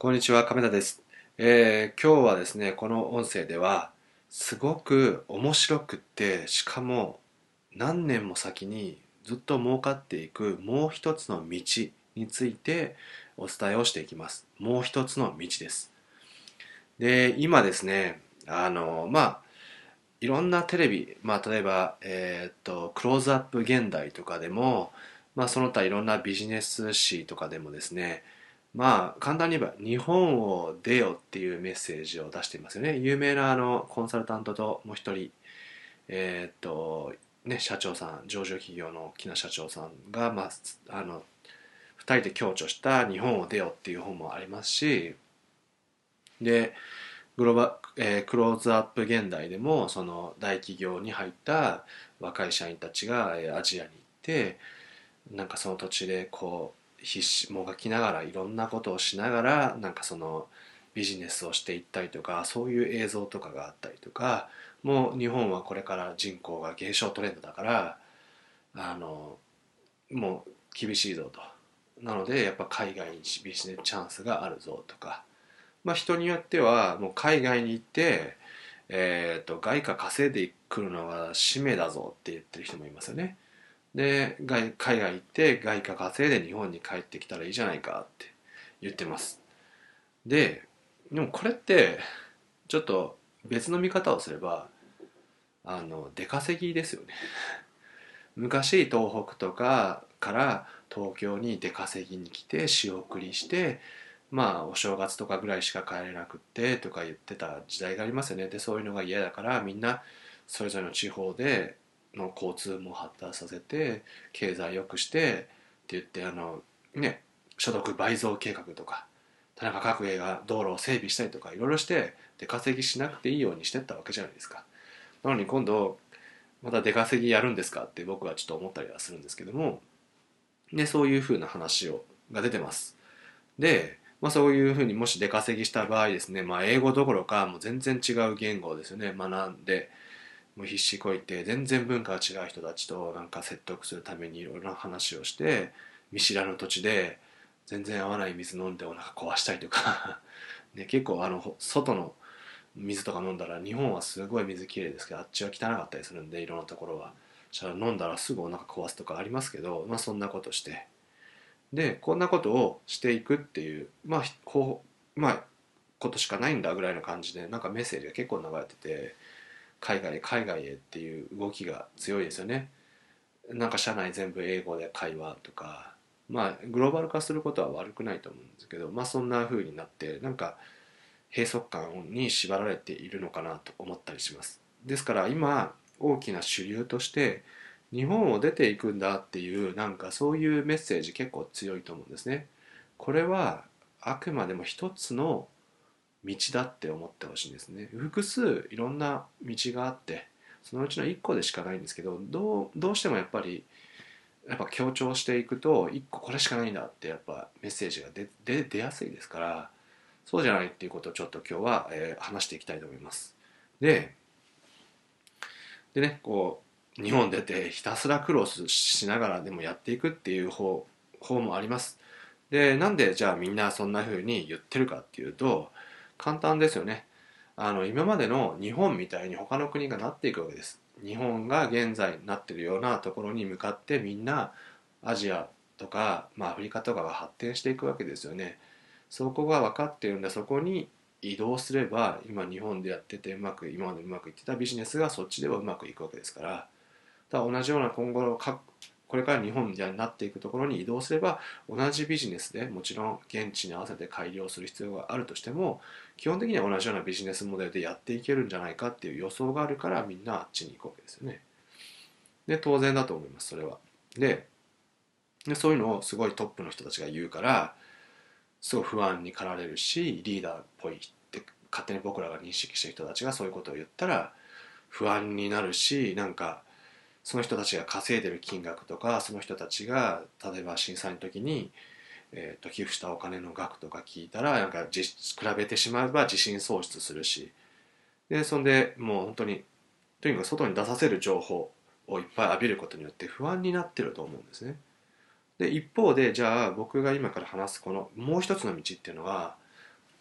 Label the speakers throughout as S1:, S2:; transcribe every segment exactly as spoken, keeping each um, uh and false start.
S1: こんにちは、亀田です。えー今日はですね、この音声では、すごく面白くって、しかも何年も先にずっと儲かっていくもう一つの道についてお伝えをしていきます。もう一つの道です。で、今ですね、あの、まあ、いろんなテレビ、まあ、例えば、えーっと、クローズアップ現代とかでも、まあ、その他いろんなビジネス誌とかでもですね、まあ、簡単に言えば、日本を出よっていうメッセージを出していますよね。有名なあの、コンサルタントともう一人、えーっと、ね、社長さん、上場企業の大きな社長さんが、まあ、あの、二人で共著した日本を出よっていう本もありますし、で、グローバ、えークローズアップ現代でもその大企業に入った若い社員たちがえーアジアに行ってなんかその土地でこう必死もがきながらいろんなことをしながらなんかそのビジネスをしていったりとかそういう映像とかがあったりとかもう日本はこれから人口が減少トレンドだからあのもう厳しいぞとなのでやっぱ海外にビジネスチャンスがあるぞとかまあ、人によってはもう海外に行って、えーと、外貨稼いでくるのが使命だぞって言ってる人もいますよね。で、外海外行って外貨稼いで日本に帰ってきたらいいじゃないかって言ってます。で、でもこれってちょっと別の見方をすれば、あの、出稼ぎですよね。昔東北とかから東京に出稼ぎに来て仕送りしてまあお正月とかぐらいしか帰れなくってとか言ってた時代がありますよね。でそういうのが嫌だからみんなそれぞれの地方での交通も発達させて経済良くしてって言ってあのね所得倍増計画とか田中角栄が道路を整備したりとかいろいろして出稼ぎしなくていいようにしてったわけじゃないですか。なのに今度また出稼ぎやるんですかって僕はちょっと思ったりはするんですけども、で、そういうふうな話をが出てます。で、まあ、そういうふうにもし出稼ぎした場合ですね、まあ、英語どころかもう全然違う言語ですよね、学んで、もう必死こいて全然文化が違う人たちとなんか説得するためにいろいろな話をして、見知らぬ土地で全然合わない水飲んでお腹壊したりとかね、結構あの外の水とか飲んだら日本はすごい水きれいですけどあっちは汚かったりするんでいろんなところはじゃあ飲んだらすぐお腹壊すとかありますけど、まあ、そんなことしてでこんなことをしていくっていうまあこうまあことしかないんだぐらいの感じでなんかメッセージが結構流れてて海外海外へっていう動きが強いですよね。なんか社内全部英語で会話とかまあグローバル化することは悪くないと思うんですけどまあそんな風になってなんか閉塞感に縛られているのかなと思ったりします。ですから今大きな主流として日本を出ていくんだっていうなんかそういうメッセージ結構強いと思うんですね。これはあくまでも一つの道だって思ってほしいんですね。複数いろんな道があってそのうちの一個でしかないんですけどどう、どうしてもやっぱりやっぱ強調していくと一個これしかないんだってやっぱメッセージが出、出、出やすいですからそうじゃないっていうことをちょっと今日は、えー話していきたいと思います。で、でね、こう、日本出てひたすら苦労しながらでもやっていくっていう方、方もあります。で、なんでじゃあみんなそんな風に言ってるかっていうと、簡単ですよね。あの、今までの日本みたいに他の国がなっていくわけです。日本が現在なってるようなところに向かってみんなアジアとか、まあ、アフリカとかが発展していくわけですよね。そこが分かっているんでそこに移動すれば今日本でやっててうまく今までうまくいってたビジネスがそっちではうまくいくわけですからだから同じような今後の各これから日本みたいになっていくところに移動すれば同じビジネスでもちろん現地に合わせて改良する必要があるとしても基本的には同じようなビジネスモデルでやっていけるんじゃないかっていう予想があるからみんなあっちに行くわけですよね。で当然だと思いますそれは。ででそういうのをすごいトップの人たちが言うからすごい不安に駆られるしリーダーっぽいって勝手に僕らが認識してる人たちがそういうことを言ったら不安になるしなんかその人たちが稼いでる金額とかその人たちが例えば震災の時に、えー、と寄付したお金の額とか聞いたらなんか比べてしまえば自信喪失するしでそんでもう本当にとにかく外に出させる情報をいっぱい浴びることによって不安になってると思うんですね。で一方でじゃあ僕が今から話すこのもう一つの道っていうのは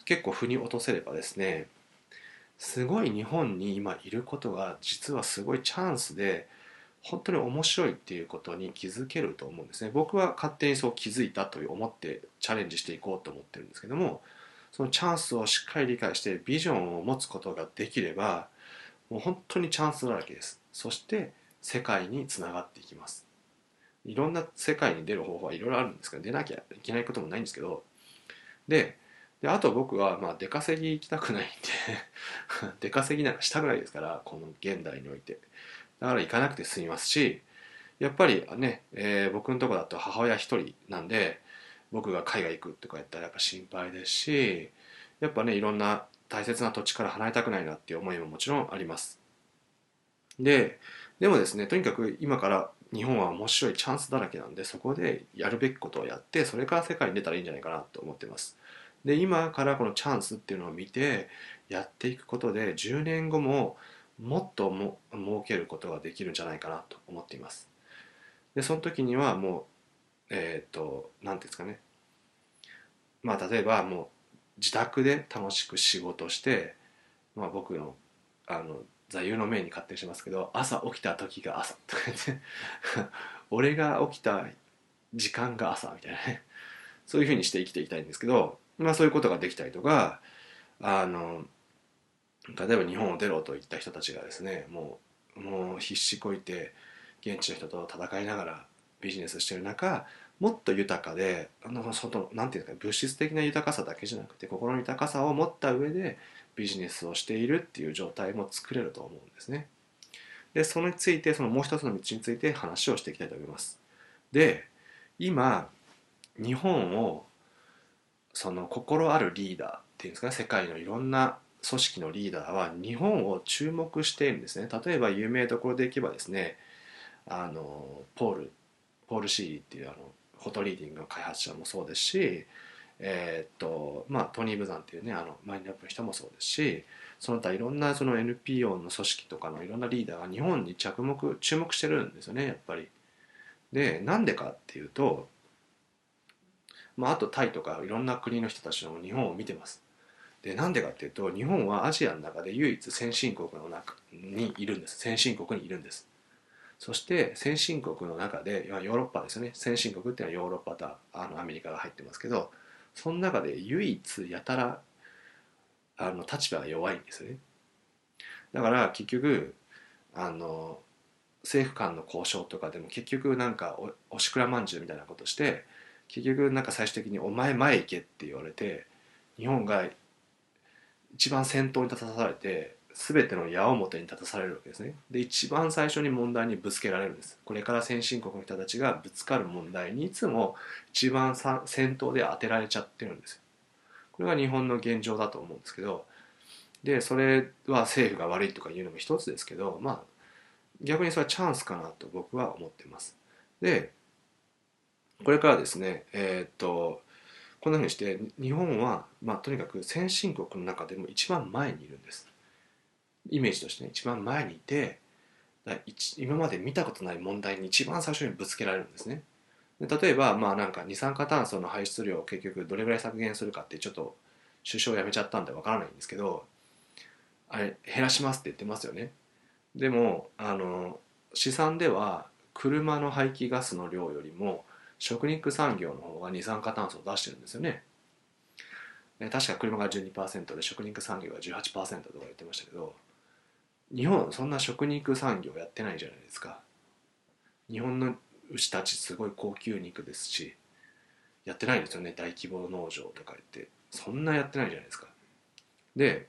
S1: 結構腑に落とせればですね、すごい日本に今いることが実はすごいチャンスで、本当に面白いっていうことに気づけると思うんですね。僕は勝手にそう気づいたと思ってチャレンジしていこうと思ってるんですけども、そのチャンスをしっかり理解してビジョンを持つことができれば、もう本当にチャンスだらけです。そして世界につながっていきます。いろんな世界に出る方法はいろいろあるんですけど、出なきゃいけないこともないんですけど、で、であと僕はまあ出稼ぎ行きたくないんで出稼ぎなんかしたくないですから、この現代において。だから行かなくて済みますし、やっぱりね、えー僕のとこだと母親一人なんで、僕が海外行くとかやったらやっぱ心配ですし、やっぱね、いろんな大切な土地から離れたくないなっていう思いももちろんあります。で、でもですね、とにかく今から日本は面白いチャンスだらけなんで、そこでやるべきことをやって、それから世界に出たらいいんじゃないかなと思ってます。で、今からこのチャンスっていうのを見て、やっていくことで、じゅうねんごももっとも儲けることができるんじゃないかなと思っています。で、その時にはもう、えっと、なんていうんですかね。まあ、例えばもう自宅で楽しく仕事して、まあ、僕のあの座右の銘に勝手にしますけど、朝起きた時が朝とか言って俺が起きた時間が朝みたいなね、そういうふうにして生きていきたいんですけど、まあそういうことができたりとか、あの例えば日本を出ろといった人たちがですね、もうもう必死こいて現地の人と戦いながらビジネスしてる中、もっと豊かで、あの外なんていうんですか、物質的な豊かさだけじゃなくて心の豊かさを持った上でビジネスをしているっていう状態も作れると思うんですね。でそれについて、そのもう一つの道について話をしていきたいと思います。で、今日本を、その心あるリーダーっていうんですかね、世界のいろんな組織のリーダーは日本を注目しているんですね。例えば有名どころでいけばですね、あのポールポール・シーリーっていうあのフォトリーディングの開発者もそうですし、えーっとまあ、トニー・ブザンっていうね、あのマインドアップの人もそうですし、その他いろんなその エヌピーオー の組織とかのいろんなリーダーが日本に着目注目してるんですよね、やっぱり。で、なんでかっていうと、まあ、あとタイとかいろんな国の人たちも日本を見てます。で、なんでかっていうと、日本はアジアの中で唯一先進国の中にいるんです。先進国にいるんです。そして先進国の中で、ヨーロッパですよね。先進国っていうのはヨーロッパとあのアメリカが入ってますけど、その中で唯一やたらあの立場が弱いんですよね。だから結局、あの政府間の交渉とかでも結局なんかおおしくらまんじゅうみたいなことして、結局なんか最終的に「お前前行け」って言われて、日本が一番先頭に立たされて、全ての矢面に立たされるわけですね。で、一番最初に問題にぶつけられるんです。これから先進国の人たちがぶつかる問題にいつも一番さ先頭で当てられちゃってるんですよ。これが日本の現状だと思うんですけど、でそれは政府が悪いとか言うのも一つですけど、まあ逆にそれはチャンスかなと僕は思ってます。で、これからですね、えーっとこんなふうにして日本は、まあ、とにかく先進国の中でも一番前にいるんです。イメージとしてね、一番前にいて、今まで見たことない問題に一番最初にぶつけられるんですね。で例えば、まあなんか二酸化炭素の排出量を結局どれぐらい削減するかって、ちょっと首相辞めちゃったんでわからないんですけど、あれ減らしますって言ってますよね。でもあの試算では車の排気ガスの量よりも食肉産業の方が二酸化炭素を出してるんですよね。確か車がじゅうにパーセントで食肉産業がじゅうはちパーセントとか言ってましたけど、日本そんな食肉産業やってないじゃないですか。日本の牛たちすごい高級肉ですし、やってないんですよね。大規模農場とか言ってそんなやってないじゃないですか。で、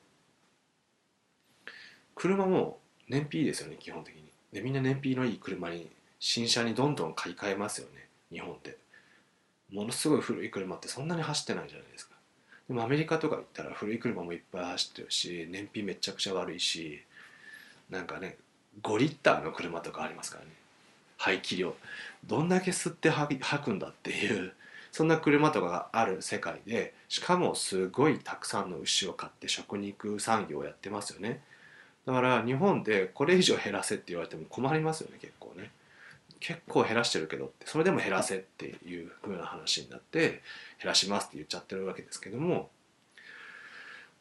S1: 車も燃費いいですよね、基本的に。でみんな燃費のいい車に、新車にどんどん買い替えますよね、日本って。ものすごい古い車ってそんなに走ってないじゃないですか。でもアメリカとか行ったら古い車もいっぱい走ってるし、燃費めちゃくちゃ悪いし、なんかね、ごリッターの車とかありますからね。排気量どんだけ吸って吐くんだっていう、そんな車とかがある世界で、しかもすごいたくさんの牛を飼って食肉産業をやってますよね。だから日本でこれ以上減らせって言われても困りますよね、結構ね。結構減らしてるけどって、それでも減らせっていう風な話になって、減らしますって言っちゃってるわけですけども、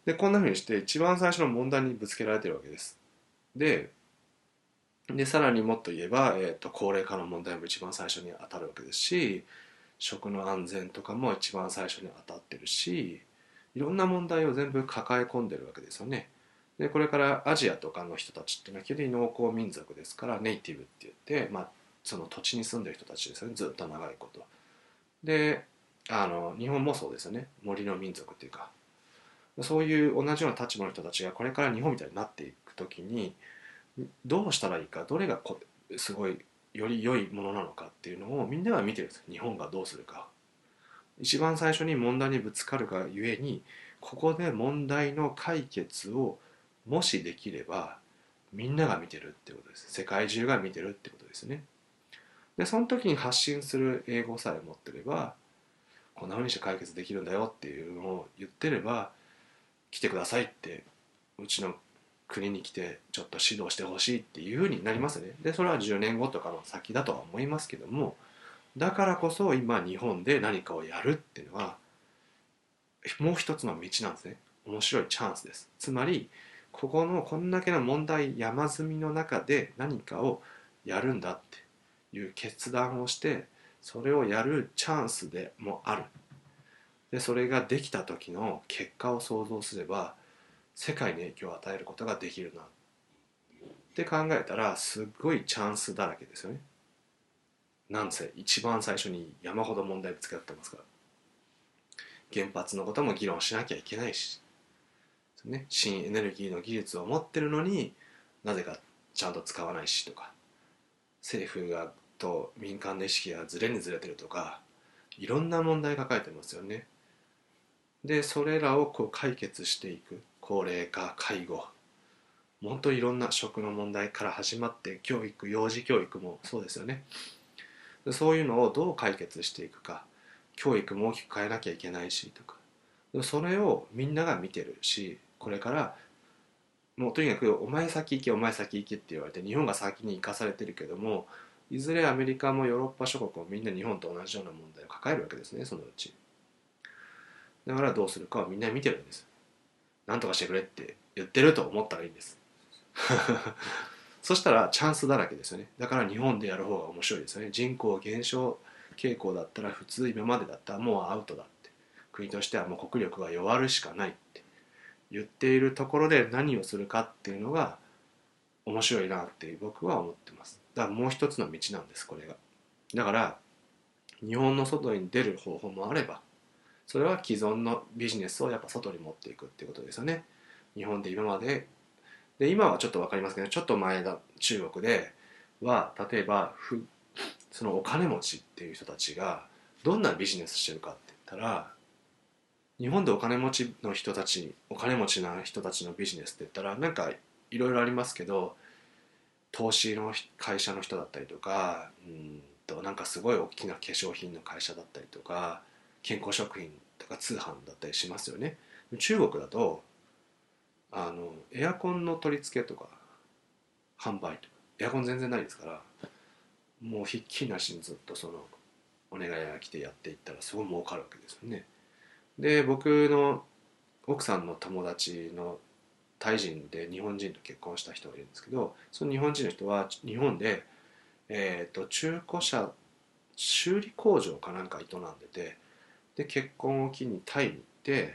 S1: でこんな風にして一番最初の問題にぶつけられてるわけです。ででさらにもっと言えば、えーと、高齢化の問題も一番最初に当たるわけですし、食の安全とかも一番最初に当たってるし、いろんな問題を全部抱え込んでるわけですよね。でこれからアジアとかの人たちっていうのは基本的に農耕民族ですから、ネイティブって言って、まあ、その土地に住んでる人たちですよね、ずっと長いこと。であの日本もそうですよね、森の民族っていうか、そういう同じような立場の人たちがこれから日本みたいになっていくときに、どうしたらいいか、どれがこすごいより良いものなのかっていうのをみんなが見てるんです。日本がどうするか、一番最初に問題にぶつかるがゆえに、ここで問題の解決をもしできればみんなが見てるってことです。世界中が見てるってことですね。でその時に発信する英語さえ持ってれば、こんなふうにして解決できるんだよっていうのを言ってれば、来てくださいって、うちの国に来てちょっと指導してほしいっていうふうになりますね。でそれはじゅうねんごとかの先だとは思いますけども、だからこそ今日本で何かをやるっていうのはもう一つの道なんですね。面白いチャンスです。つまりここのこんだけの問題山積みの中で何かをやるんだっていう決断をして、それをやるチャンスでもある。でそれができた時の結果を想像すれば、世界に影響を与えることができるなって考えたら、すっごいチャンスだらけですよね。なんせ一番最初に山ほど問題ぶつかってますから。原発のことも議論しなきゃいけないし、ね、新エネルギーの技術を持ってるのになぜかちゃんと使わないしとか、政府がと民間の意識がずれにずれてるとか、いろんな問題抱えてますよね。でそれらをこう解決していく、高齢化、介護、本当いろんな食の問題から始まって、教育、幼児教育もそうですよね。そういうのをどう解決していくか、教育も大きく変えなきゃいけないしとか、それをみんなが見てるし、これからもうとにかくお前先行けお前先行けって言われて日本が先に行かされてるけども、いずれアメリカもヨーロッパ諸国もみんな日本と同じような問題を抱えるわけですね、そのうち。だからどうするかはみんな見てるんです。なんとかしてくれって言ってると思ったらいいんです。そしたらチャンスだらけですよね。だから日本でやる方が面白いですよね。人口減少傾向だったら、普通今までだったらもうアウトだって、国としてはもう国力が弱るしかないって言っているところで何をするかっていうのが面白いなって僕は思ってます。だからもう一つの道なんです、これが。だから日本の外に出る方法もあれば、それは既存のビジネスをやっぱ外に持っていくっていうことですよね。日本で今までで今はちょっと分かりますけど、ちょっと前だ中国では例えばふそのお金持ちっていう人たちがどんなビジネスしてるかって言ったら、日本でお金持ちの人たちお金持ちな人たちのビジネスって言ったらなんかいろいろありますけど、投資の会社の人だったりとか、うんとなんかすごい大きな化粧品の会社だったりとか、健康食品とか通販だったりしますよね。中国だとあのエアコンの取り付けとか販売とか、エアコン全然ないですから、もうひっきりなしにずっとそのお願いが来てやっていったらすごい儲かるわけですよね。で僕の奥さんの友達のタイ人で日本人と結婚した人がいるんですけど、その日本人の人は日本で、えー、と中古車修理工場かなんか営んでて、で結婚を機にタイに行って、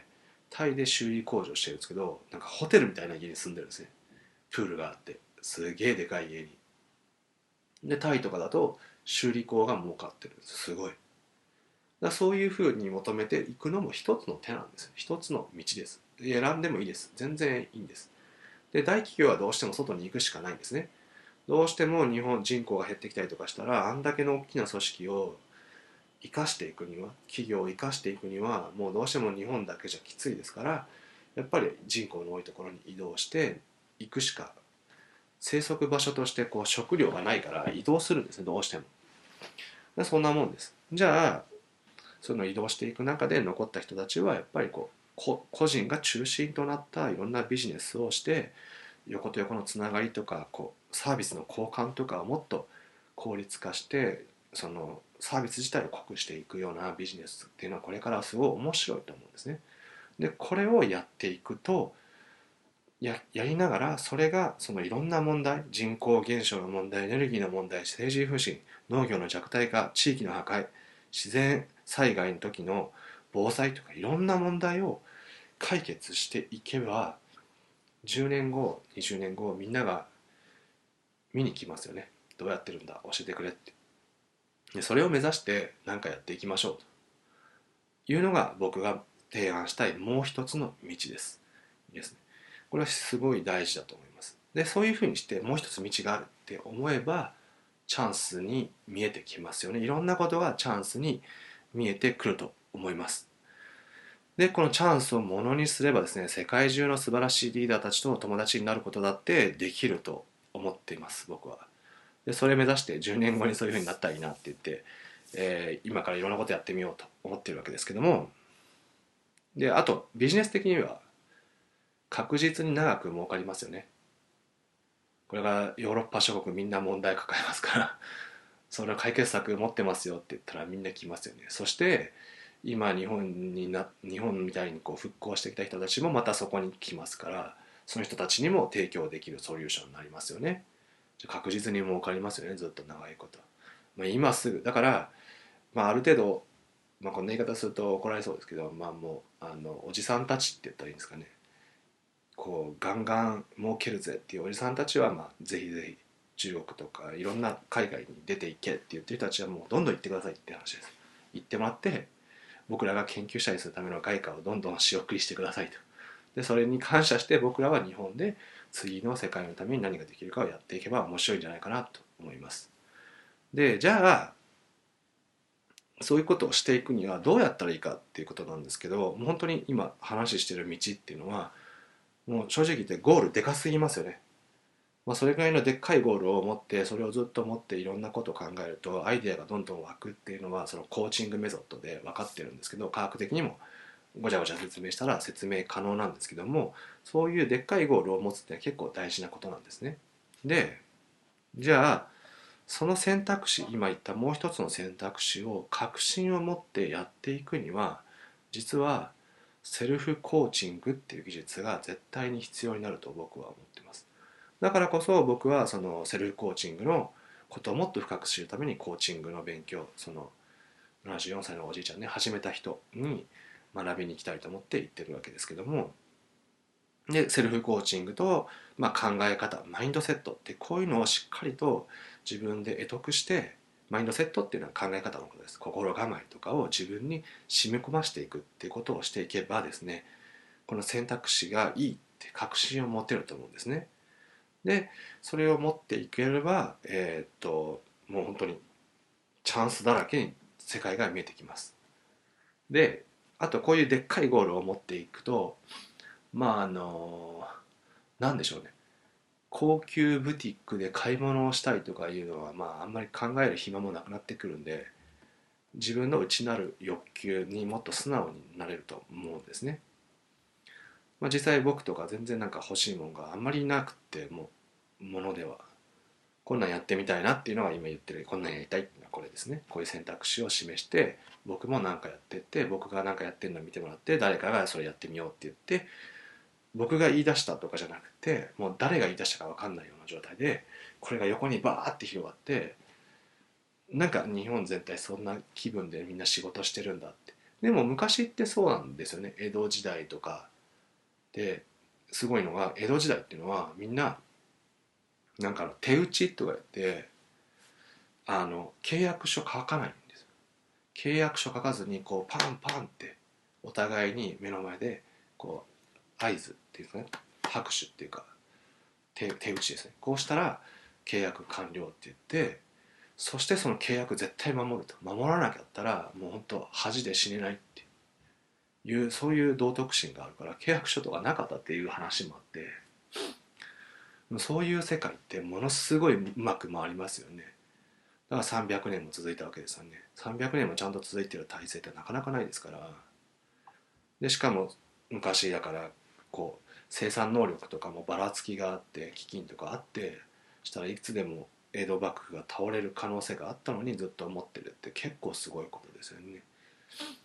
S1: タイで修理工場してるんですけど、なんかホテルみたいな家に住んでるんですね。プールがあってすげえでかい家に。でタイとかだと修理工が儲かってるんです、すごい。だからそういうふうに求めていくのも一つの手なんです、一つの道です。選んでもいいです、全然いいんです。で大企業はどうしても外に行くしかないんですね。どうしても日本人口が減ってきたりとかしたら、あんだけの大きな組織を生かしていくには、企業を生かしていくにはもうどうしても日本だけじゃきついですから、やっぱり人口の多いところに移動していくしか、生息場所としてこう食料がないから移動するんですね、どうしても。そんなもんです。じゃあその移動していく中で残った人たちはやっぱりこう個人が中心となったいろんなビジネスをして、横と横のつながりとかこうサービスの交換とかをもっと効率化して、そのサービス自体を濃くしていくようなビジネスっていうのはこれからすごい面白いと思うんですね。 でこれをやっていくとや、やりながらそれがそのいろんな問題、人口減少の問題、エネルギーの問題、政治不信、農業の弱体化、地域の破壊、自然災害の時の防災とかいろんな問題を解決していけばじゅうねんごにじゅうねんごみんなが見に来ますよね。どうやってるんだ教えてくれって。でそれを目指して何かやっていきましょうというのが僕が提案したいもう一つの道です。ですね。これはすごい大事だと思います。でそういうふうにしてもう一つ道があるって思えばチャンスに見えてきますよね。いろんなことがチャンスに見えてくると思います。でこのチャンスをものにすればですね、世界中の素晴らしいリーダーたちと友達になることだってできると思っています僕は。でそれ目指してじゅうねんごにそういうふうになったらいいなって言って、えー今からいろんなことやってみようと思ってるわけですけども、であとビジネス的には確実に長く儲かりますよね。これがヨーロッパ諸国みんな問題抱えますからそれを解決策持ってますよって言ったらみんな来ますよね。そして今日本にな日本みたいにこう復興してきた人たちもまたそこに来ますから、その人たちにも提供できるソリューションになりますよね。じゃ確実に儲かりますよね、ずっと長いこと。まあ、今すぐだから、まあ、ある程度、まあ、こんな言い方すると怒られそうですけど、まあ、もうあのおじさんたちって言ったらいいんですかね、こうガンガン儲けるぜっていうおじさんたちは、まあ、ぜひぜひ中国とかいろんな海外に出ていけって言ってる人たちはもうどんどん行ってくださいって話です。行ってもらって僕らが研究したりするための外貨をどんどん仕送りしてくださいと。でそれに感謝して僕らは日本で次の世界のために何ができるかをやっていけば面白いんじゃないかなと思います。でじゃあそういうことをしていくにはどうやったらいいかっていうことなんですけど、もう本当に今話してる道っていうのはもう正直言ってゴールでかすぎますよね。まあ、それぐらいのでっかいゴールを持ってそれをずっと持っていろんなことを考えるとアイデアがどんどん湧くっていうのはそのコーチングメソッドで分かってるんですけど、科学的にもごちゃごちゃ説明したら説明可能なんですけども、そういうでっかいゴールを持つって結構大事なことなんですね。でじゃあその選択肢、今言ったもう一つの選択肢を確信を持ってやっていくには実はセルフコーチングっていう技術が絶対に必要になると僕は思っています。だからこそ僕はそのセルフコーチングのことをもっと深く知るためにコーチングの勉強、そのななじゅうよんさいのおじいちゃんね、始めた人に学びに行きたいと思って行ってるわけですけども、でセルフコーチングと、まあ、考え方、マインドセットってこういうのをしっかりと自分で得得して、マインドセットっていうのは考え方のことです。心構えとかを自分に染み込ませていくっていうことをしていけばですね、この選択肢がいいって確信を持てると思うんですね。でそれを持っていければ、えーっともう本当にチャンスだらけに世界が見えてきます。であとこういうでっかいゴールを持っていくと、まああのなんでしょうね、高級ブティックで買い物をしたいとかいうのは、まああんまり考える暇もなくなってくるんで、自分の内なる欲求にもっと素直になれると思うんですね。まあ、実際僕とか全然なんか欲しいものがあんまりなくて、もうものではこんなんやってみたいなっていうのが今言ってるこんなんやりたいっていうのはこれですね。こういう選択肢を示して僕も何かやってって、僕が何かやってるのを見てもらって誰かがそれやってみようって言って僕が言い出したとかじゃなくて、もう誰が言い出したか分かんないような状態でこれが横にバーって広がって、なんか日本全体そんな気分でみんな仕事してるんだって。でも昔ってそうなんですよね。江戸時代とかですごいのが、江戸時代っていうのはみんななんか手打ちとか言ってあの契約書書かないんですよ。契約書書かずにこうパンパンってお互いに目の前でこう合図っていうかね、拍手っていうか手、手打ちですね、こうしたら契約完了って言って、そしてその契約絶対守ると、守らなきゃったらもう本当恥で死ねないっていう、そういう道徳心があるから契約書とかなかったっていう話もあって、そういう世界ってものすごいうまく回りますよね。だからさんびゃくねんも続いたわけですよね。さんびゃくねんもちゃんと続いてる体制ってなかなかないですから。でしかも昔だからこう生産能力とかもばらつきがあって飢饉とかあってしたらいつでも江戸幕府が倒れる可能性があったのにずっと持ってるって結構すごいことですよね。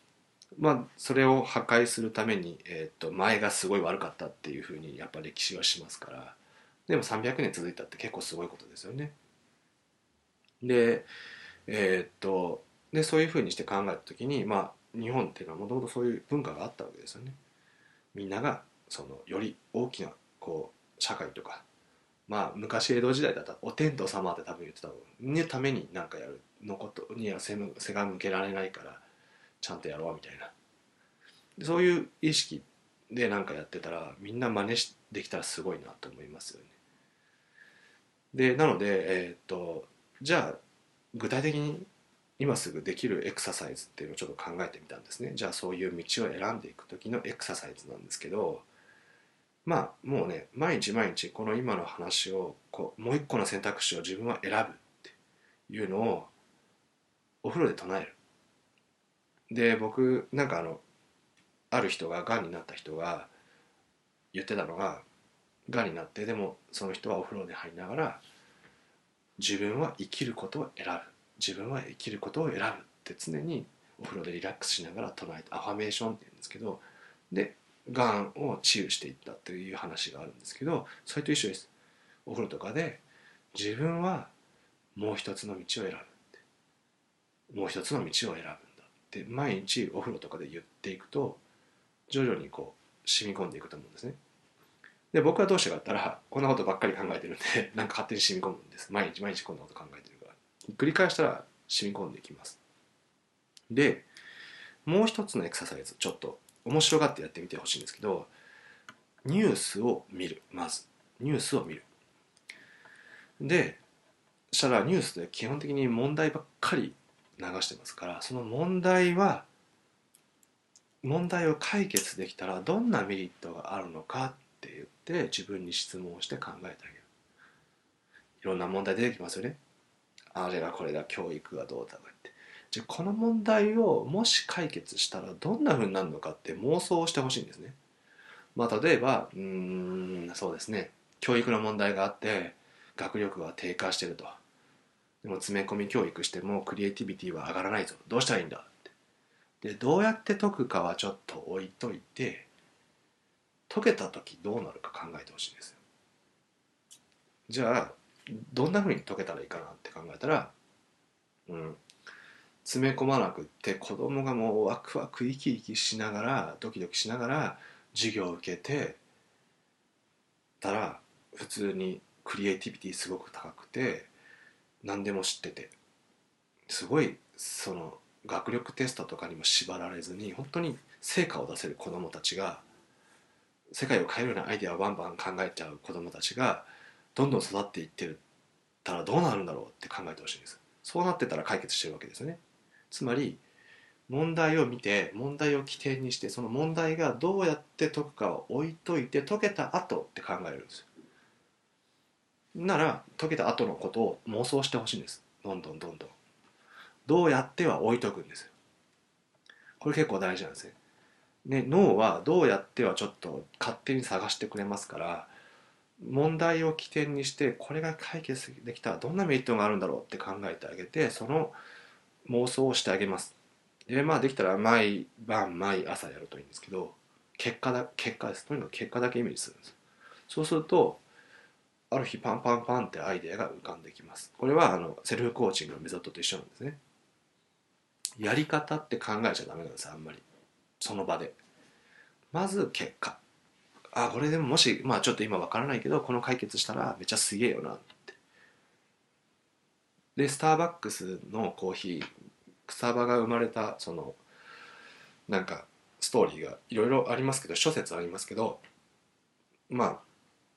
S1: まあそれを破壊するために、えー、と前がすごい悪かったっていうふうにやっぱ歴史はしますから。でもさんびゃくねん続いたって結構すごいことですよね。でえーっとでそういうふうにして考えた時に、まあ日本っていうのはもともとそういう文化があったわけですよね。みんながそのより大きなこう社会とか、まあ昔江戸時代だったらお天道様って多分言ってたのために何かやるのことには背背が向けられないからちゃんとやろうみたいな、そういう意識で何かやってたらみんな真似しできたらすごいなと思いますよね。でなので、えーっとじゃあ具体的に今すぐできるエクササイズっていうのをちょっと考えてみたんですね。じゃあそういう道を選んでいく時のエクササイズなんですけど、まあもうね毎日毎日この今の話をこうもう一個の選択肢を自分は選ぶっていうのをお風呂で唱える。で僕なんかあのある人ががんになった人が言ってたのが、がんになってでもその人はお風呂に入りながら自分は生きることを選ぶ、自分は生きることを選ぶって常にお風呂でリラックスしながら唱えて、アファメーションって言うんですけど、でがんを治癒していったという話があるんですけど、それと一緒です。お風呂とかで自分はもう一つの道を選ぶ、もう一つの道を選ぶんだって毎日お風呂とかで言っていくと徐々にこう染み込んでいくと思うんですね。で僕はどうしてかって言ったらこんなことばっかり考えてるんでなんか勝手に染み込むんです。毎日毎日こんなこと考えてるから繰り返したら染み込んでいきます。でもう一つのエクササイズちょっと面白がってやってみてほしいんですけど、ニュースを見る。まずニュースを見る。でしたらニュースで基本的に問題ばっかり流してますから、その問題は問題を解決できたらどんなメリットがあるのかって言って自分に質問して考えてあげる。いろんな問題出てきますよね。あれがこれだ、教育がどうだとか言って、じゃあこの問題をもし解決したらどんな風になるのかって妄想をしてほしいんですね。まあ例えばうーんそうですね、教育の問題があって学力が低下してると。でも詰め込み教育してもクリエイティビティは上がらないぞ、どうしたらいいんだって。でどうやって解くかはちょっと置いといて、解けた時どうなるか考えてほしいんですよ。じゃあどんな風に解けたらいいかなって考えたら、うん、詰め込まなくって子供がもうワクワク生き生きしながらドキドキしながら授業を受けてたら、普通にクリエイティビティすごく高くて何でも知ってて、すごいその学力テストとかにも縛られずに本当に成果を出せる子供たちが、世界を変えるようなアイデアをバンバン考えちゃう子供たちがどんどん育っていってるたらどうなるんだろうって考えてほしいんです。そうなってたら解決してるわけですよね。つまり問題を見て問題を起点にして、その問題がどうやって解くかを置いといて解けた後って考えるんですよ。なら解けた後のことを妄想してほしいんです。どんどんどんどんどうやっては置いとくんですよ。これ結構大事なんですね。ね、脳はどうやってはちょっと勝手に探してくれますから、問題を起点にしてこれが解決できたらどんなメリットがあるんだろうって考えてあげて、その妄想をしてあげます。でまあできたら毎晩毎朝やるといいんですけど、結果だ結果です。とにかく結果だけイメージするんです。そうするとある日パンパンパンってアイデアが浮かんできます。これはあのセルフコーチングのメソッドと一緒なんですね。やり方って考えちゃダメなんです。あんまりその場でまず結果、あこれでももしまあちょっと今わからないけどこの解決したらめっちゃすげえよなって。でスターバックスのコーヒー、草場が生まれたそのなんかストーリーがいろいろありますけど、諸説ありますけど、まあ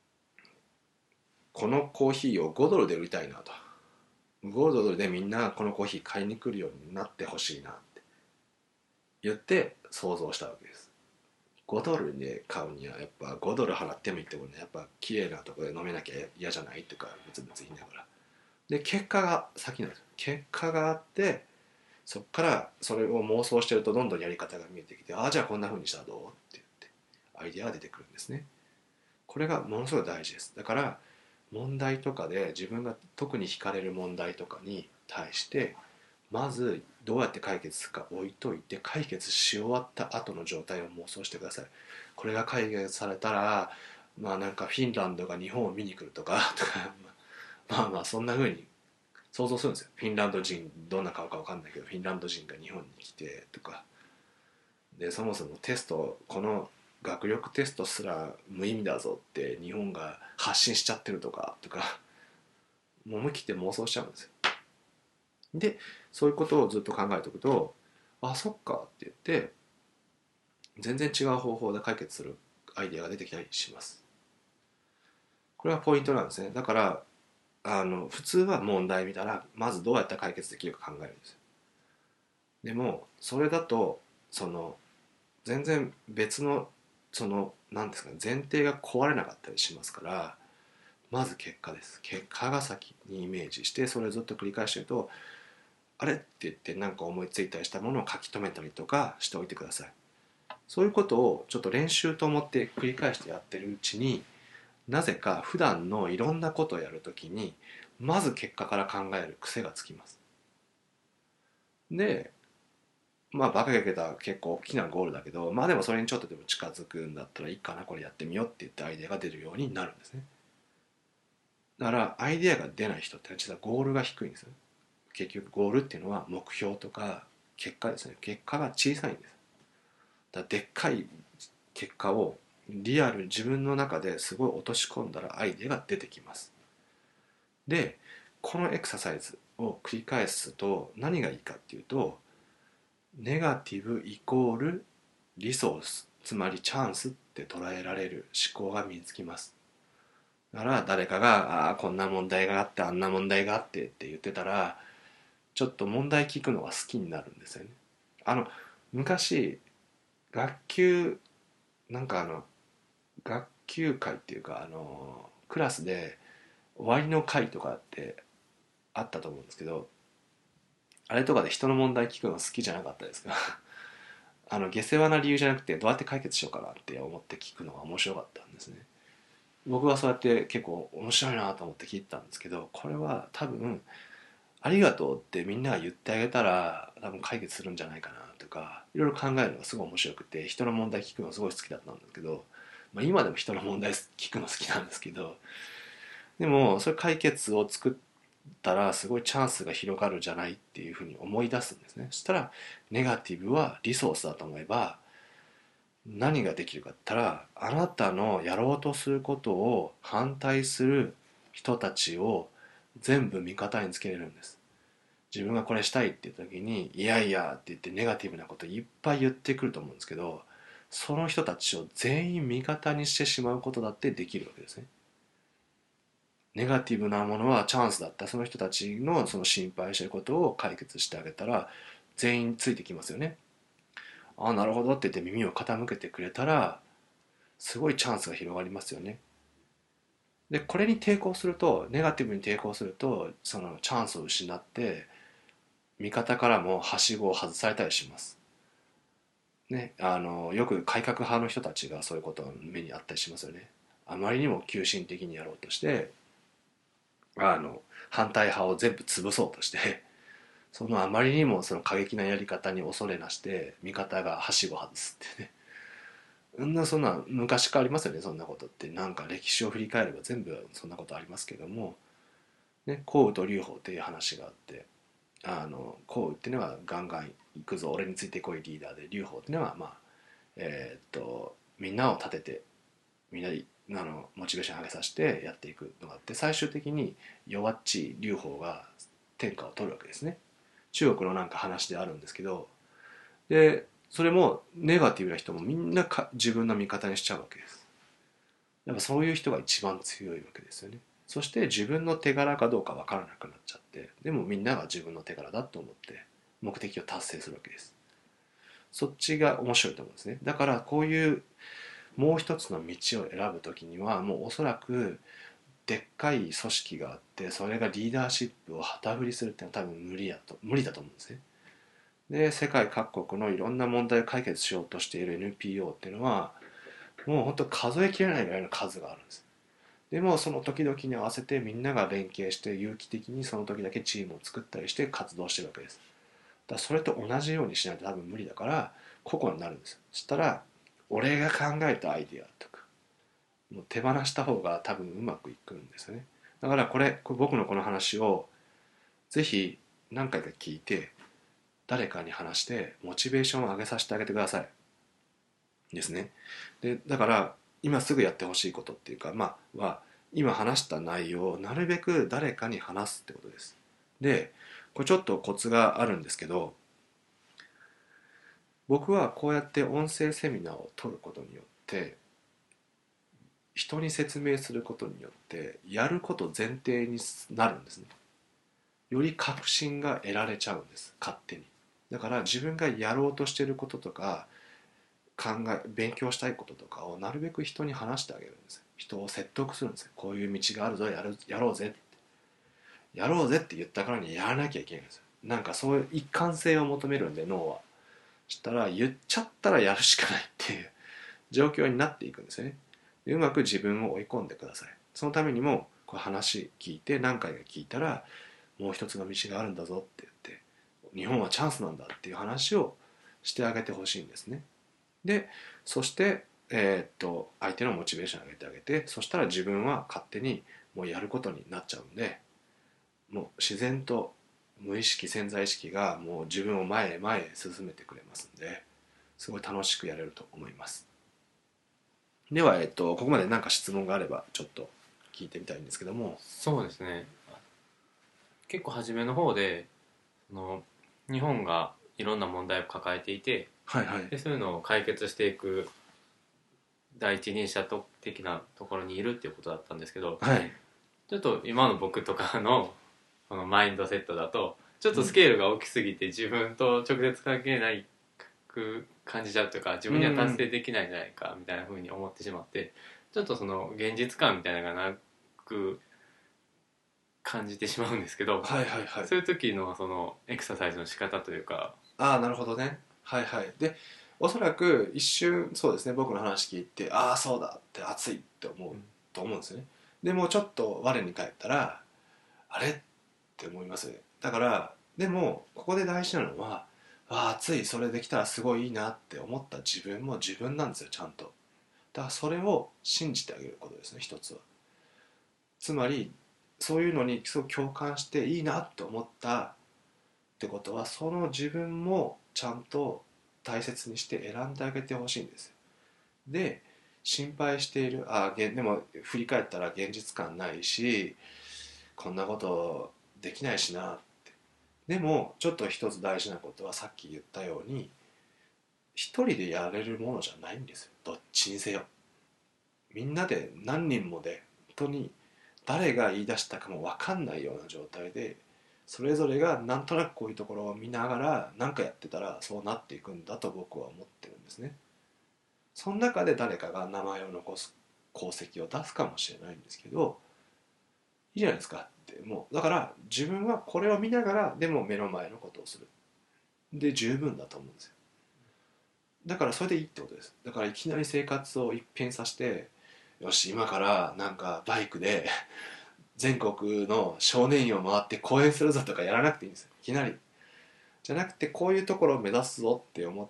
S1: このコーヒーをごドルで売りたいなと、ごドルでみんなこのコーヒー買いに来るようになってほしいなって言って想像したわけです。ごドルで買うにはやっぱごドル払ってもいいってことね、やっぱ綺麗なところで飲めなきゃ嫌じゃないとか別々言いながら、で結果が先なんです。結果があってそっからそれを妄想してるとどんどんやり方が見えてきて、ああじゃあこんな風にしたらどうって言ってアイデアが出てくるんですね。これがものすごい大事です。だから問題とかで自分が特に惹かれる問題とかに対してまずどうやって解決するか置いといて、解決し終わった後の状態を妄想してください。これが解決されたら、まあなんかフィンランドが日本を見に来るとかとか、まあまあそんな風に想像するんですよ。フィンランド人どんな顔か分かんないけど、フィンランド人が日本に来てとかで、そもそもテスト、この学力テストすら無意味だぞって日本が発信しちゃってるとかとか、もう思い切って妄想しちゃうんですよ。でそういうことをずっと考えておくと、あ、そっかって言って全然違う方法で解決するアイデアが出てきたりします。これはポイントなんですね。だからあの普通は問題見たらまずどうやったら解決できるか考えるんですよ。でもそれだとその全然別のその何ですかね、前提が壊れなかったりしますから、まず結果です。結果が先にイメージして、それをずっと繰り返してると、あれって言って何か思いついたりしたものを書き留めたりとかしておいてください。そういうことをちょっと練習と思って繰り返してやってるうちに、なぜか普段のいろんなことをやるときにまず結果から考える癖がつきます。で、まあバカげた結構大きなゴールだけど、まあでもそれにちょっとでも近づくんだったらいいかな、これやってみようって言ってアイデアが出るようになるんですね。だからアイデアが出ない人って実はゴールが低いんですよ。結局ゴールっていうのは目標とか結果ですね。結果が小さいんです。だからでっかい結果をリアル自分の中ですごい落とし込んだらアイデアが出てきます。でこのエクササイズを繰り返すと何がいいかっていうと、ネガティブイコールリソース、つまりチャンスって捉えられる思考が身につきます。だから誰かが「ああこんな問題があってあんな問題があって」って言ってたら、ちょっと問題聞くのが好きになるんですよね。あの昔学級なんかあの学級会っていうか、あのクラスで終わりの会とかってあったと思うんですけど、あれとかで人の問題聞くの好きじゃなかったですか？あの下世話な理由じゃなくて、どうやって解決しようかなって思って聞くのが面白かったんですね。僕はそうやって結構面白いなと思って聞いてたんですけど、これは多分ありがとうってみんなが言ってあげたら多分解決するんじゃないかなとか、いろいろ考えるのがすごい面白くて、人の問題聞くのすごい好きだったんだけど、まあ、今でも人の問題聞くの好きなんですけど、でもそれ解決を作ったらすごいチャンスが広がるじゃないっていうふうに思い出すんですね。そしたらネガティブはリソースだと思えば、何ができるかって言ったら、あなたのやろうとすることを反対する人たちを全部味方につけれるんです。自分がこれしたいって言った時に「いやいや」って言ってネガティブなこといっぱい言ってくると思うんですけど、その人たちを全員味方にしてしまうことだってできるわけですね。ネガティブなものはチャンスだった。その人たちのその心配してることを解決してあげたら全員ついてきますよね。ああなるほどって言って耳を傾けてくれたらすごいチャンスが広がりますよね。でこれに抵抗すると、ネガティブに抵抗するとそのチャンスを失って味方からもはしごを外されたりします。ね、あのよく改革派の人たちがそういうことを目にあったりしますよね。あまりにも急進的にやろうとしてあの反対派を全部潰そうとして、そのあまりにもその過激なやり方に恐れなして味方がはしご外すってね。そんなそんな昔からありますよね、そんなことって。なんか歴史を振り返れば全部そんなことありますけども、ね、項羽と劉邦という話があって、あの項羽っていうのはガンガン行くぞ俺についてこいリーダーで、劉邦っていうのはまあえーっとみんなを立ててみんなであのモチベーション上げさせてやっていくのがあって、最終的に弱っちい劉邦が天下を取るわけですね。中国のなんか話であるんですけど、でそれもネガティブな人もみんなか自分の味方にしちゃうわけです。やっぱそういう人が一番強いわけですよね。そして自分の手柄かどうか分からなくなっちゃって、でもみんなが自分の手柄だと思って目的を達成するわけです。そっちが面白いと思うんですね。だからこういうもう一つの道を選ぶときにはもうおそらくでっかい組織があって、それがリーダーシップを旗振りするっていうのは多分無理やと無理だと思うんですね。で世界各国のいろんな問題を解決しようとしている エヌピーオー っていうのはもう本当数えきれないぐらいの数があるんです。でもその時々に合わせてみんなが連携して有機的にその時だけチームを作ったりして活動してるわけです。 だそれと同じようにしないと多分無理だから個々になるんですよ。そしたら俺が考えたアイディアとかもう手放した方が多分うまくいくんですよね。だからこれ、これ僕のこの話をぜひ何回か聞いて誰かに話してモチベーションを上げさせてあげてくださいですね。でだから今すぐやってほしいことっていうかまあは今話した内容をなるべく誰かに話すってことです。でこれちょっとコツがあるんですけど、僕はこうやって音声セミナーを取ることによって人に説明することによってやること前提になるんですね。より確信が得られちゃうんです、勝手に。だから自分がやろうとしていることとか考え勉強したいこととかをなるべく人に話してあげるんです。人を説得するんです。こういう道があるぞ、やるやろうぜってやろうぜって言ったからにやらなきゃいけないんですよ。なんかそういう一貫性を求めるんで脳は。したら言っちゃったらやるしかないっていう状況になっていくんですよね。でうまく自分を追い込んでください。そのためにもこう話聞いて何回か聞いたらもう一つの道があるんだぞって言って日本はチャンスなんだっていう話をしてあげてほしいんですね。でそして、えーっと相手のモチベーションを上げてあげて、そしたら自分は勝手にもうやることになっちゃうんで、もう自然と無意識潜在意識がもう自分を前へ前へ進めてくれますんで、すごい楽しくやれると思います。では、えっと、ここまで何か質問があればちょっと聞いてみたいんですけども。
S2: そうですね。結構初めの方でその日本がいろんな問題を抱えていて、
S1: はいはい。
S2: でそういうのを解決していく第一人者的なところにいるっていうことだったんですけど、
S1: はい。
S2: ちょっと今の僕とかのこのマインドセットだとちょっ
S1: うん。
S2: とスケールが大きすぎて自分と直接関係ないく感じちゃうというか、自
S1: う
S2: 分には達成
S1: ん。
S2: できないんじゃないかみたいな風に思ってしまって、ちょっとその現実感みたいなのがなく感じてしまうんですけど、
S1: はいはいはい。
S2: そういう時のそのエクササイズの仕方というか。
S1: ああ、なるほどね。はいはい。で、おそらく一瞬そうですね、僕の話聞いて、ああ、そうだって熱いって思う
S2: うん
S1: と思うんですよね。でもちょっと我に返ったら、あれって思いますね。だから、でも、ここで大事なのは、ああ、熱い、それできたらすごいいいなって思った自分も自分なんですよ、ちゃんと。だからそれを信じてあげることですね、一つは。つまり、そういうのにすごく共感していいなって思ったってことは、その自分もちゃんと大切にして選んであげてほしいんです。で心配している、あげでも振り返ったら現実感ないしこんなことできないしなって。でもちょっと一つ大事なことはさっき言ったように一人でやれるものじゃないんですよ、どっちにせよ。みんなで何人もで本当に誰が言い出したかも分かんないような状態でそれぞれがなんとなくこういうところを見ながら何かやってたらそうなっていくんだと僕は思ってるんですね。その中で誰かが名前を残す功績を出すかもしれないんですけど、いいじゃないですかって。もうだから自分はこれを見ながらでも目の前のことをするで十分だと思うんですよ。だからそれでいいってことです。だからいきなり生活を一変させて、よし今からなんかバイクで全国の少年院を回って講演するぞとかやらなくていいんですよ、いきなり。じゃなくてこういうところを目指すぞって思って、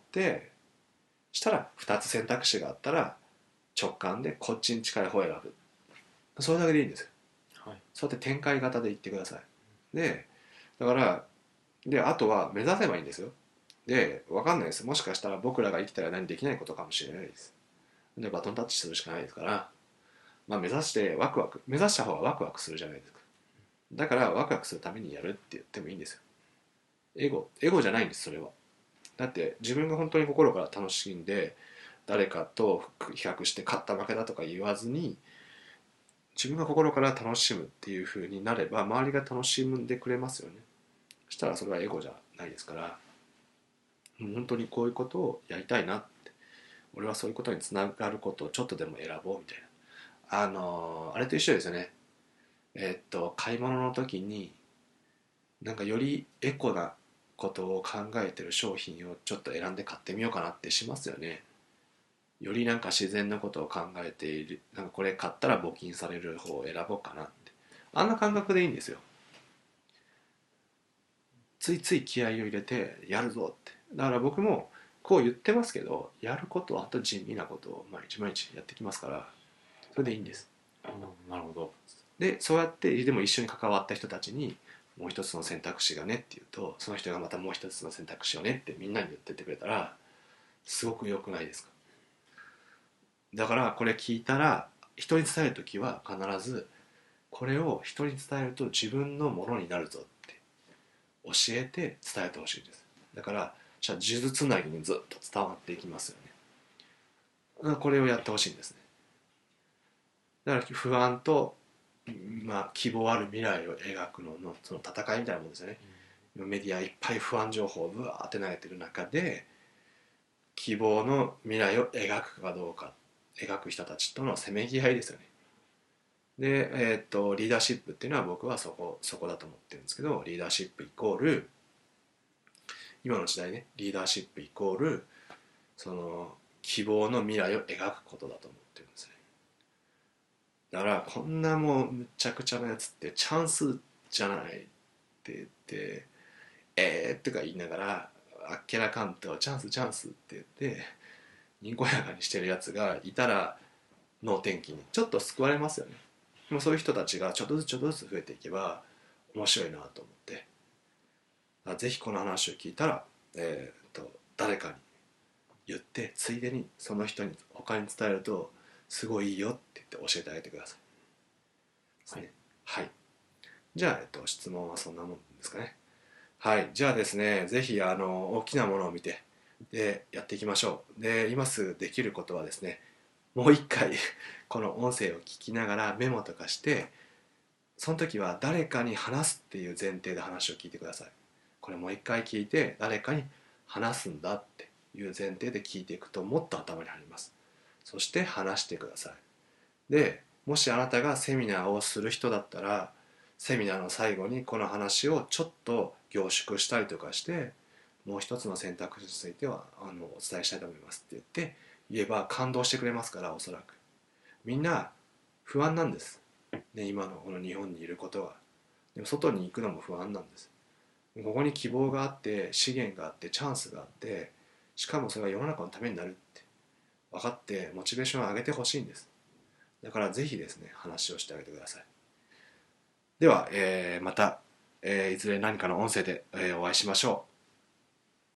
S1: したらふたつ選択肢があったら直感でこっちに近い方を選ぶ。それだけでいいんですよ。
S2: はい。
S1: そうやって展開型で言ってください。でだからであとは目指せばいいんですよ。で分かんないです、もしかしたら僕らが生きたら何できないことかもしれないです。でバトンタッチするしかないですから、まあ、目指してワクワク目指した方がワクワクするじゃないですか。だからワクワクするためにやるって言ってもいいんですよ。エゴエゴじゃないんです、それは。だって自分が本当に心から楽しんで誰かと比較して勝った負けだとか言わずに自分が心から楽しむっていう風になれば周りが楽しんでくれますよね。そしたらそれはエゴじゃないですから、本当にこういうことをやりたいなって、俺はそういうことにつながることをちょっとでも選ぼうみたいな、あのーあれと一緒ですよね。えーっと買い物の時になんかよりエコなことを考えてる商品をちょっと選んで買ってみようかなってしますよね。よりなんか自然なことを考えている、なんかこれ買ったら募金される方を選ぼうかなって、あんな感覚でいいんですよ。 ついつい気合を入れてやるぞって。だから僕もこう言ってますけど、やることはあと地味なことを毎日毎日やってきますから、それでいいんです。
S2: うん、なるほど。
S1: でそうやってでも一緒に関わった人たちにもう一つの選択肢がねって言うと、その人がまたもう一つの選択肢をねってみんなに言ってってくれたらすごく良くないですか。だからこれ聞いたら、人に伝える時は必ずこれを人に伝えると自分のものになるぞって教えて伝えてほしいです。だからじゃあ数珠つなぎにずっと伝わっていきますよね。これをやってほしいんですね。だから不安と、まあ、希望ある未来を描くののその戦いみたいなもんですよね。メディアいっぱい不安情報をぶわーって投げてる中で希望の未来を描くかどうか、描く人たちとのせめぎ合いですよね。で、えーっとリーダーシップっていうのは僕はそこそこだと思ってるんですけど、リーダーシップイコール、今の時代ね、リーダーシップイコールその希望の未来を描くことだと思ってるんですね。だからこんなもうむちゃくちゃなやつってチャンスじゃないって言ってえーとか言いながらあっけらかんとチャンスチャンスって言ってにこやかにしてるやつがいたら、能天気にちょっと救われますよね。でもそういう人たちがちょっとずつちょっとずつ増えていけば面白いなと思って、ぜひこの話を聞いたら、えー、と誰かに言ってついでにその人に他に伝えるとすごいいいよって言って教えてあげてくださいですね。はい、はい、じゃあ、えっと、質問はそんなもんですかね。はい、じゃあですね、ぜひあの大きなものを見てでやっていきましょう。で今すぐできることはですね、もう一回この音声を聞きながらメモとかして、その時は誰かに話すっていう前提で話を聞いてください。これもう一回聞いて誰かに話すんだっていう前提で聞いていくともっと頭に入ります。そして話してください。でもしあなたがセミナーをする人だったら、セミナーの最後にこの話をちょっと凝縮したりとかして、もう一つの選択肢についてはあのお伝えしたいと思いますって言って言えば感動してくれますから。おそらくみんな不安なんです、ね、今のこの日本にいることは。でも外に行くのも不安なんです。ここに希望があって資源があってチャンスがあって、しかもそれが世の中のためになるって分かってモチベーションを上げてほしいんです。だからぜひですね話をしてあげてください。では、えーまた、えーいずれ何かの音声で、えーお会いしましょう。